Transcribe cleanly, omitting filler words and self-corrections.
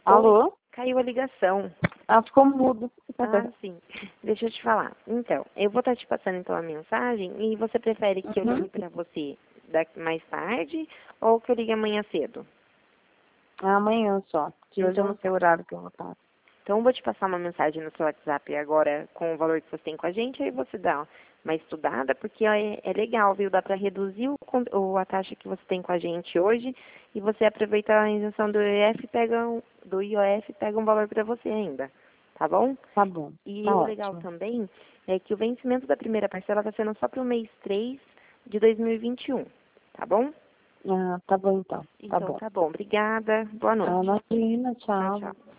Alô? Caiu a ligação. Ah, ficou mudo. Ah, sim. Deixa eu te falar. Então, eu vou estar te passando então a mensagem e você prefere que eu ligue para você mais tarde ou que eu ligue amanhã cedo? Amanhã só, que hoje eu não Então sei o tá. horário que eu vou estar. Então eu vou te passar uma mensagem no seu WhatsApp agora com o valor que você tem com a gente, aí você dá uma estudada, porque é legal, viu? Dá para reduzir a taxa que você tem com a gente hoje e você aproveita a isenção do IOF, do IOF e pega um valor para você ainda, tá bom? Tá bom, E tá o legal ótimo. também é que o vencimento da primeira parcela está sendo só para o mês 3 de 2021, tá bom? Ah, tá bom então. Tá Então bom. tá bom. Obrigada. Boa Ah, noite. imagina, Tchau, tchau. tchau.